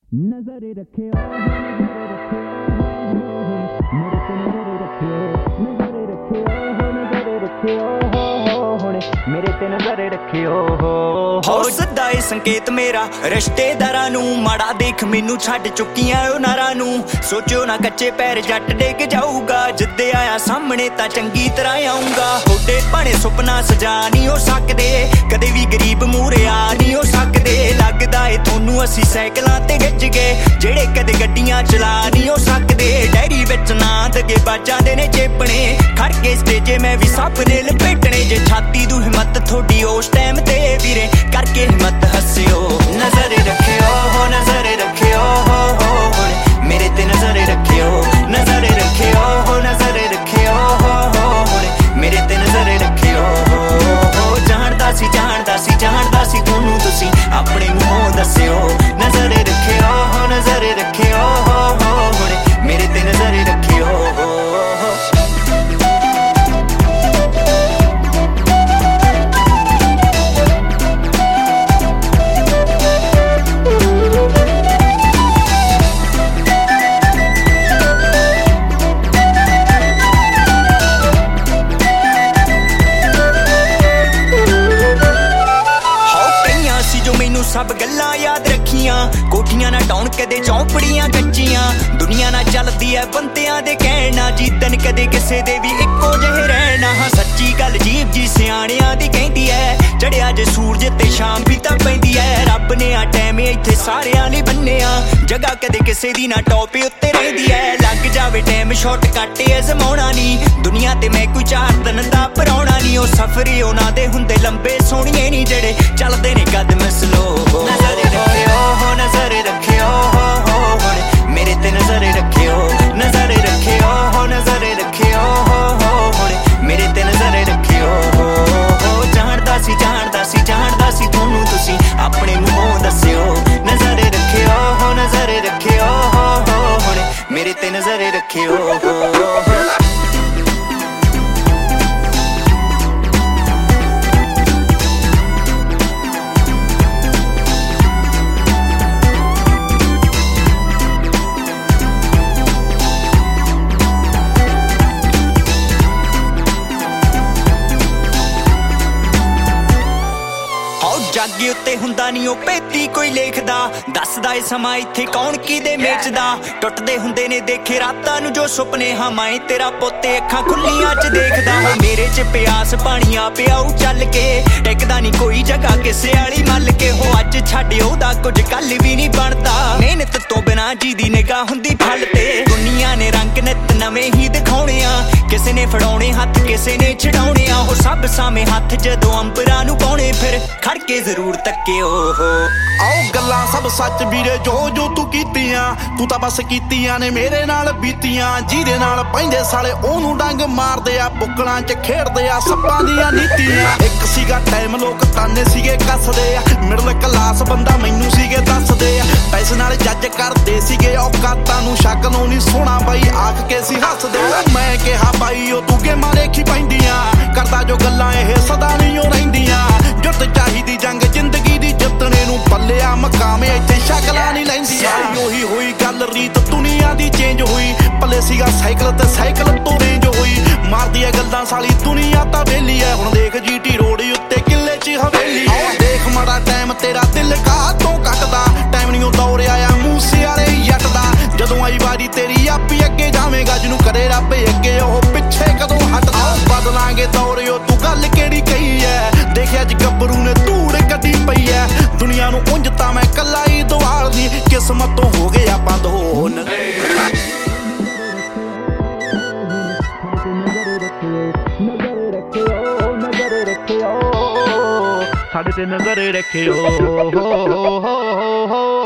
नजरे रखे मेरे ते नजरे रखियो हो सदा ए संकेत मेरा रिश्तेदारां नू माड़ा देख मैनू छड्ड चुकियां ओ नारां नू सोचो ना कच्चे पैर जट डिग जाऊगा जिद्दे आया सामने तां चंगी तरह आऊंगा थोड़े भाणे सुपना सजा नहीं हो सकदे कदे भी गरीब मूहरे आ नहीं हो सकदे लगदा ए थोनू असी साइकलां ते गिज गए जेड़े कदे गड्डियां चला नहीं हो सकदे डायरी विच ना दगे बाजां दे ने चेपणे खड़ के स्टेजे मैं भी सप ने लपेटणे जे छाती दू हिम्मत थोड़ी उस टाइम ते वीरे करके हिम्मत हस्सियो नजरे रखियो हो नजरे रखियो हो मेरे ते नजरे रखियो नजरे रखियो हो नजरे रखियो हो मेरे ते नजरे रखियो हो जानदा सी थोनू तुसी अपने मूंहों दस्सियो नजरे रखियो हो नजरे रखियो हो मेरे ते नजरे रखियो हो सब गल्लां याद रखियां कोठियां ना टाउन कदे चौंपड़ियां कच्चियां दुनिया ना चलदी है बंदियां दे कहना जीतन कदे किसे दे भी इक्को जहे रहना हाँ सच्ची गल जीव जी सियाणियां दी कहंदी है चढ़िया जे सूरज ते शाम भी तां पैंदी है रब ने आ टाइम इत्थे सारियां नहीं बन्निया जगह कदे किसे दी ना टॉप उत्ते रहिंदी है लग जावे टाइम शॉर्टकट अजमाउणा नहीं दुनिया ते मैं कोई 4 दिन दा पराउणा नहीं ओ सफर उन्हां दे हुंदे लंबे सोहणिए नहीं जेड़े चलदे ने कदम स्लो नजरे रखियो हो नजरे रखियो हो मेरे ते नजरे रखियो नजरे रखियो हो नजरे रखियो हो मेरे ते नजरे रखियो हो जानदा सी थोनू तुसी अपने मूंहों दस्सियो नजरे रखियो हो नजरे रखियो हो मेरे ते नजरे रखियो हो जागे उत्ते हुंदा नहीं ओ पेती कोई लेखदा दसदा ए समा इत्थे कौन किदे मेचदा टुटदे हुंदे ने देखे रातां नू जो सुपने हां मैं तेरा पोते अखां खुल्लियां च देखदा हो मेरे च प्यास पानिया पियाऊ चल के टिकदा नहीं कोई जगह किसे वाली मल के हो अज छड्ड ओदा कुछ कल भी नहीं बनदा मेहनत तो बिना जी दी निगाह हुंदी फल ते दुनिया ने रंग नित नवें ही दिखाउणे आ किसे ने फड़ाउणे हत्थ किसे ने छड़ाउणे आ हो सब सामे हत्थ जदों अंबरां नू पाउणे फिर खड़ के जरूर तक्कियो हो आओ गल्लां सब सच वीरे जो जो तू कीतियां तू तां बस कीतियां ने मेरे नाल बीतियां जिहदे नाल पैंदे साले ओनू डंग मारदे आ बुक्कलां च खेडदे आ सप्पां दीयां नीतियां एक सीगा टाइम लोक ताने सीगे कसदे आ मिडल क्लास बंदा मैनू सीगे दसदे आ पैसे नाल जज करदे सीगे औकातां नू शक नू नहीं सोना बाई आख के सी हसदे मैं कहा बाई ओ तू गेमां देखी पैंदियां करदा जो गल्लां ਇਹ सदा नहीं ओ रहिंदियां जुट चाहिदी जंग जिंदगी दी जितने नू पल्लिया मकामे इत्थे शकलां नहीं लैंदियां ओही होई गल रीत दुनिया दी चेंज हुई पल्ले सीगा साइकिल ते साइकिल तो रेंज हुई मारदी है गल्लां साली दुनिया तां वेली है हुण देख जीटी रोड उत्ते किले च हवेली देख माड़ा टाइम तेरा दिल का तो कटदा टाइम नहीं दौड़ आया मूसे वाले जट दा जदों आई वारी तेरी आपी अगे जावेगा जिनू करे रब अगे ओह पिछे कदों हटदा बदलांगे दौड़ियो तू गल केड़ी कही है देखिया अज गब्बरू ने धूड़ कड्डी पई है दुनिया नू उंज तां मैं कल्ला ही दवाल दी किस्मत तो हो गए आपां दोन साडे ते नजरे रखियो हो